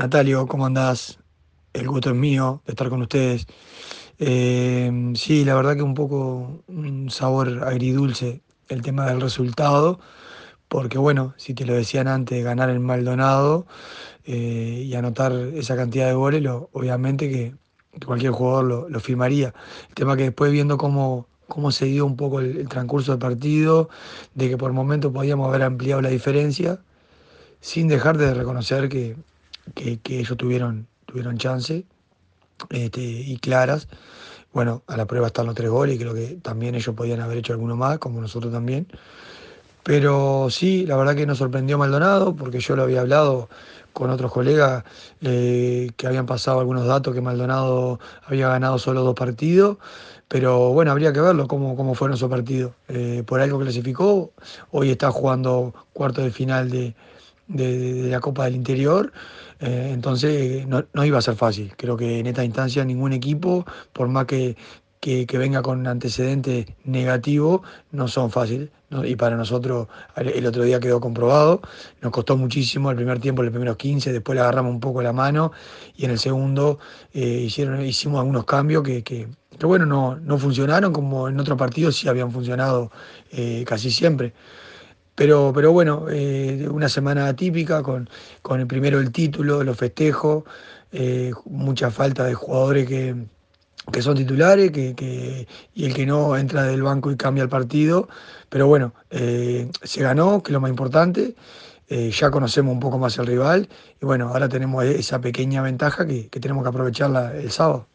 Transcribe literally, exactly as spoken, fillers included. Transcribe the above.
Natalio, ¿cómo andás? El gusto es mío de estar con ustedes. Eh, sí, la verdad que un poco un sabor agridulce el tema del resultado, porque bueno, si te lo decían antes, ganar el Maldonado eh, y anotar esa cantidad de goles, lo- obviamente que, que cualquier jugador lo, lo firmaría. El tema que después viendo cómo, cómo se dio un poco el, el transcurso del partido, de que por momentos podíamos haber ampliado la diferencia sin dejar de reconocer que, que- que ellos tuvieron, tuvieron chance este, y claras. Bueno, a la prueba están los tres goles y creo que también ellos podían haber hecho alguno más, como nosotros también. Pero sí, la verdad que nos sorprendió Maldonado, porque yo lo había hablado con otros colegas eh, que habían pasado algunos datos que Maldonado había ganado solo dos partidos. Pero bueno, habría que verlo cómo, cómo fueron esos partidos. Eh, por algo clasificó, hoy está jugando cuarto de final de, de- de la Copa del Interior. Eh, entonces no, no iba a ser fácil. Creo que en esta instancia ningún equipo, por más que, que, que venga con antecedentes negativos, no son fáciles, ¿no? Y para nosotros el el otro día quedó comprobado. Nos costó muchísimo el primer tiempo, los primeros quince, después le agarramos un poco la mano y en el segundo eh, hicieron, hicimos algunos cambios que, que- que, bueno, no, no funcionaron como en otros partidos sí habían funcionado eh, casi siempre. Pero, pero bueno, eh, una semana atípica con, con el primero el título, los festejos, eh, mucha falta de jugadores que, que son titulares que, que- y el que no entra del banco y cambia el partido. Pero bueno, eh, se ganó, que es lo más importante. Eh, ya conocemos un poco más el rival y bueno, ahora tenemos esa pequeña ventaja que, que tenemos que aprovecharla el sábado.